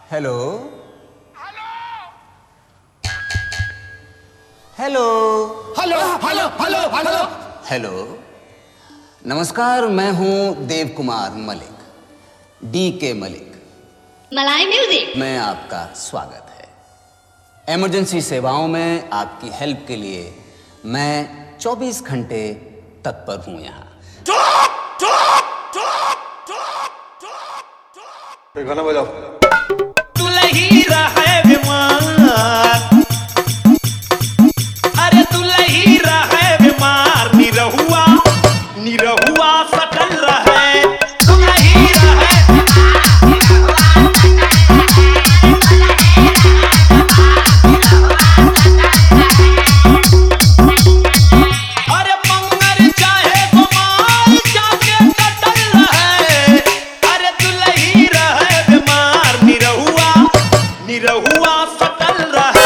Hello hello hello hello hello hello hello नमस्कार, मैं हूं देव कुमार मलिक, DK मलिक। मलाई म्यूजिक मैं आपका स्वागत है। इमरजेंसी सेवाओं में आपकी हेल्प के लिए मैं 24 घंटे तत्पर हूं यहाँ। गाना बजाओ। दुलही रहे बीमार, अरे दुलही रहे बीमार, निरहुआ निरहुआ सटल रहे, दुलही रहे अरे मंगर चाहे बीमार जाके कटल रहे, अरे दुलही रहे बीमार, निरहुआ निरहुआ सटल रहे।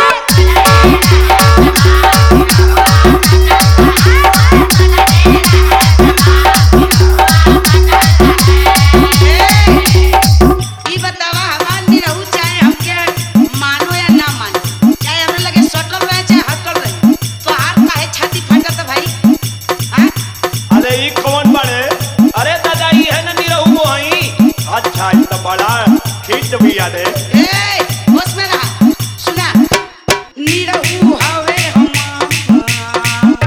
ई बतावा हमार निरहु चाहे हमके मानो या ना मानो, चाहे हमरा लगे सटल रहे चाहे हटल रहे, तो हार काहे छाती फटत भाई? हां अरे ई कौन बड़े? अरे दादा ई है ना निरहु हई। अच्छा ई तो बड़ा खींच भी आले। ए होश में रहा, सुना निरहु हवे हमार,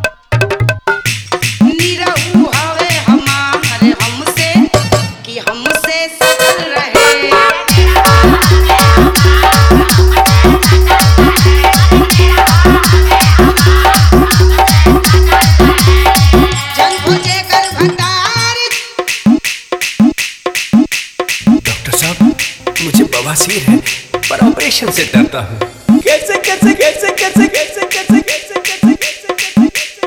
निरहु हवे हमार हमसे कि हमसे सटल रहे। जन खोजे कर भंडार डॉक्टर साहब, मुझे बवासीर है पर ऑपरेशन से डरता हूँ। कैसे कैसे कैसे कैसे कैसे कैसे कैसे कैसे कैसे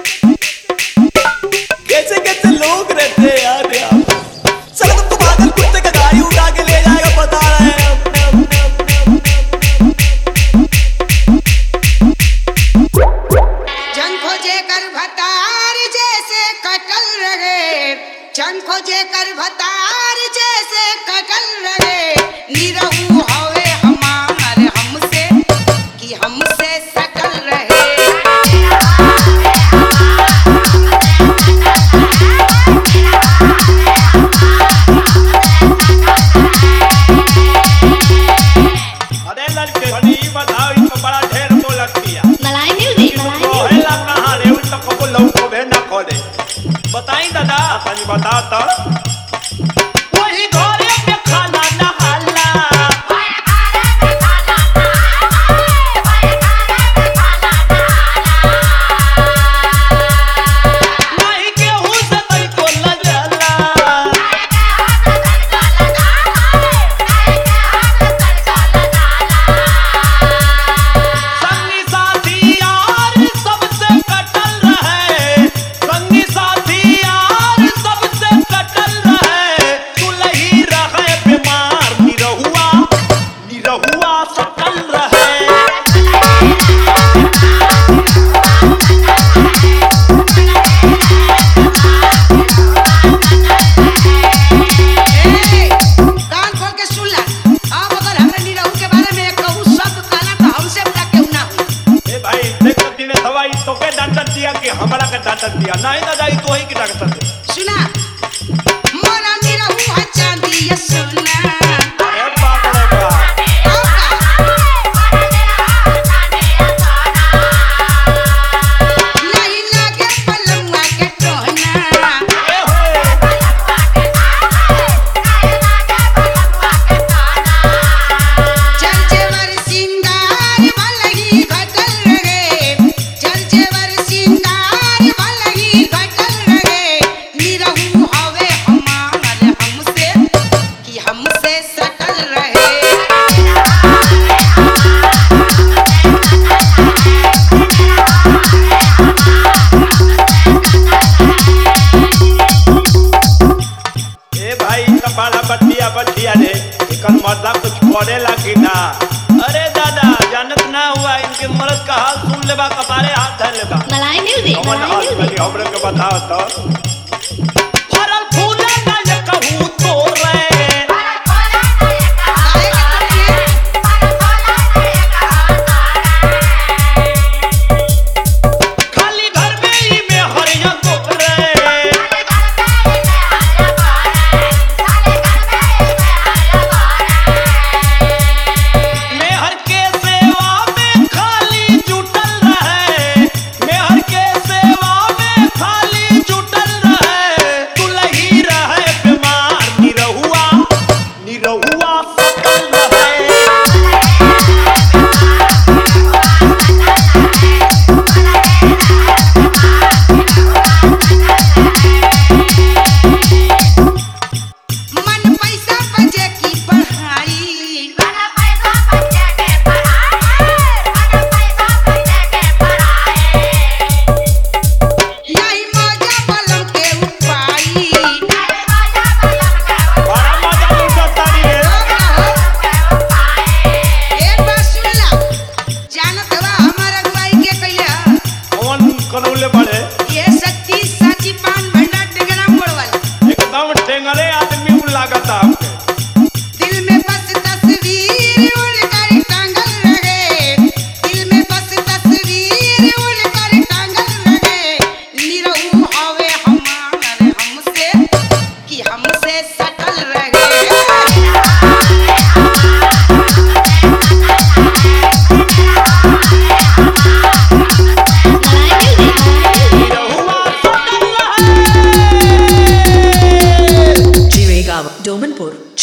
कैसे कैसे लोग रहते हैं यार यहाँ। साला तुमको पागल कुत्ते का गाड़ी उड़ा के ले जाएगा बता रहे हैं हम। जन खोजे कर भतार जैसे कटल रहे, जन खोजे कर भतार जैसे कटल रहे, निरहु हवे हमार हमसे कि हमसे सटल रहे। अरे लड़के हनी ई बताओ ई तो बड़ा ढेर बोलत पिया। मलाई म्यूजिक रोहेला कहां रे? उ तो कबो लौ को बे ना खोले। बताई दादा तनी बता तो। वही घरे पे खाना ना हाला, नहीं केहू से तनिको लजला, संगी साथी यार सबसे कटल रहे, संगी साथी यार सबसे कटल रहे, दुलही रहे बीमार, निरहुआ निरहुआ सटल रहे। ए कान खोल के सुन ला, अब अगर हमरा निरहु के बारे में कहूँ शब्द काला तो हमसे बड़ा केहू ना होई। ए भाई देख दिने दवाई तो के डॉक्टर दिया कि हमरा के डॉक्टर दिया? नहीं दादा ई तो ही के डॉक्टर दे। सुना मोरा निरहु है चांदी ये सोना, अरे बाप रे बाप। नहीं लागे पलंगवा के टोना, ए होए चल जेवर सिंगार वालही घटल रहे, चल जेवर सिंगार वालही घटल रहे, निरहु हवे हमार हमसे कि हमसे सटल रहे। ए भाई तो बड़ा बटिया बटिया रे, इकन मर्दा कुछ करेला कि ना? अरे दादा जानत ना हुआ इनके मर्द का हाल सुन लेबा, कपारे हाथ धर लेबा। मलाई म्यूजिक कौन हाल बनी हमरे के बताओ तो। फरल फूले ना ये कहूँ तो रे, काहे के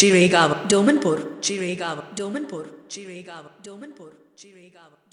Chirigava, Domanpur, Chirigava, Domanpur, Chirigava, Domanpur, Chirigava.